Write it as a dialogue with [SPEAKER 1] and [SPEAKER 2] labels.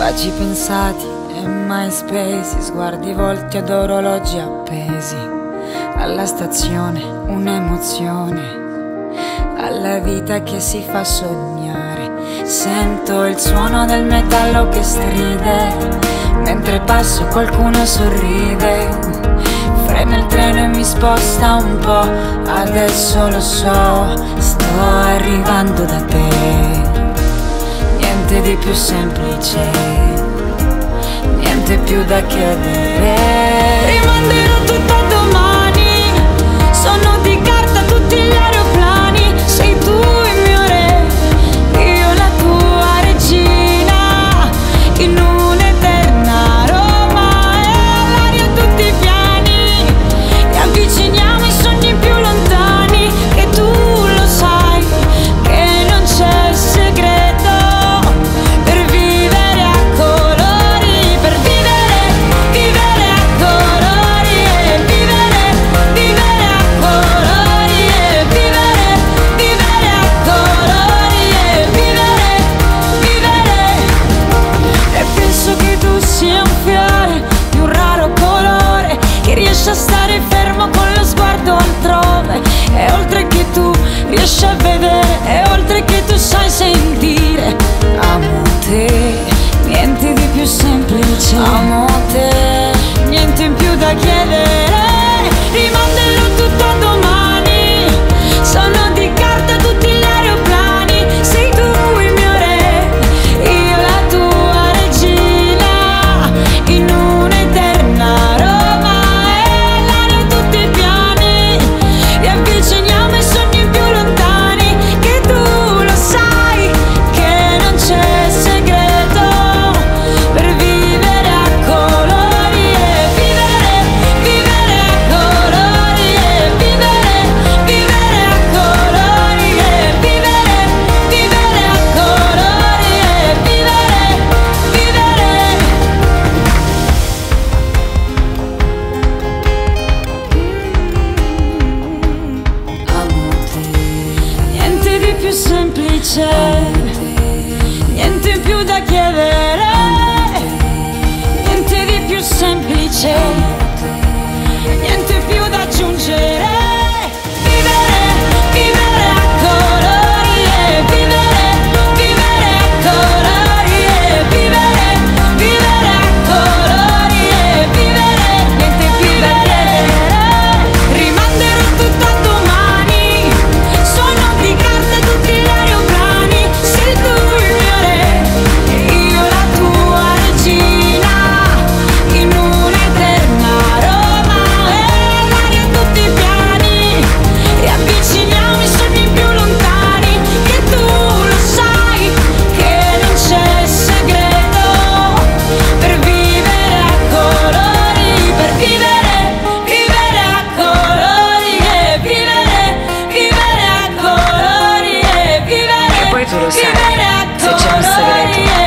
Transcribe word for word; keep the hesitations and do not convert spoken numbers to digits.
[SPEAKER 1] baci pensati e mai spesi, sguardi volti ad orologi appesi. Alla stazione un'emozione, alla vita che si fa sognare. Sento il suono del metallo che stride, mentre passo qualcuno sorride. Frena il treno e mi sposta un po', adesso lo so, sto arrivando da te. Niente di più semplice, niente più da chiedere. Rimanderò tutto a domani, sono di carta tutti gli aeroplani. Sei tu il mio re, io la tua regina, in un'eterna Roma. E all'aria tutti i piani, e avviciniamo i sogni più lontani. Che tu lo sai, che non c'è segreto per vivere a colori, per vivere, vivere a colori, e vivere, vivere a colori, e vivere, vivere a colori, e vivere, vivere. E penso che tu sia un fiore di un raro colore, che riesce a stare fermo con lo sguardo altrove. E oltre che tu riesci a vedere, e oltre che tu sai sentire, amo te, niente di più semplice. Amo te, niente in più da chiedere. Rimanderò tutto a domani, sono di carta tutti gli aeroplani. Sei tu il mio re, io la tua regina, in un'eterna Roma. E l'aria tutti i piani, e avviciniamo i sogni più lontani. Che tu lo sai, che non c'è segreto per vivere a colori, e vivere, vivere a colori, e vivere, vivere a colori, e vivere, vivere a colori, e vivere, vivere. Amo te, niente di più semplice, niente in più da chiedere, niente di più semplice, niente più da aggiungere. Vivere, vivere a colori, e vivere, vivere a colori, e vivere, vivere a colori, e vivere, niente più da chiedere. Rimanderò tutto a domani, sono di carta tutti gli aeroplani. Sei tu il mio re, io la tua regina, in un'eterna Roma. E l'aria tutti i piani, e avviciniamo i sogni più lontani. Che tu lo sai, che non c'è segreto per vivere a colori, per vivere, vivere a colori, e vivere, vivere a colori, e vivere,
[SPEAKER 2] E poi tu lo sai,
[SPEAKER 1] vivere a
[SPEAKER 2] se c'è un segreto,
[SPEAKER 1] colori, e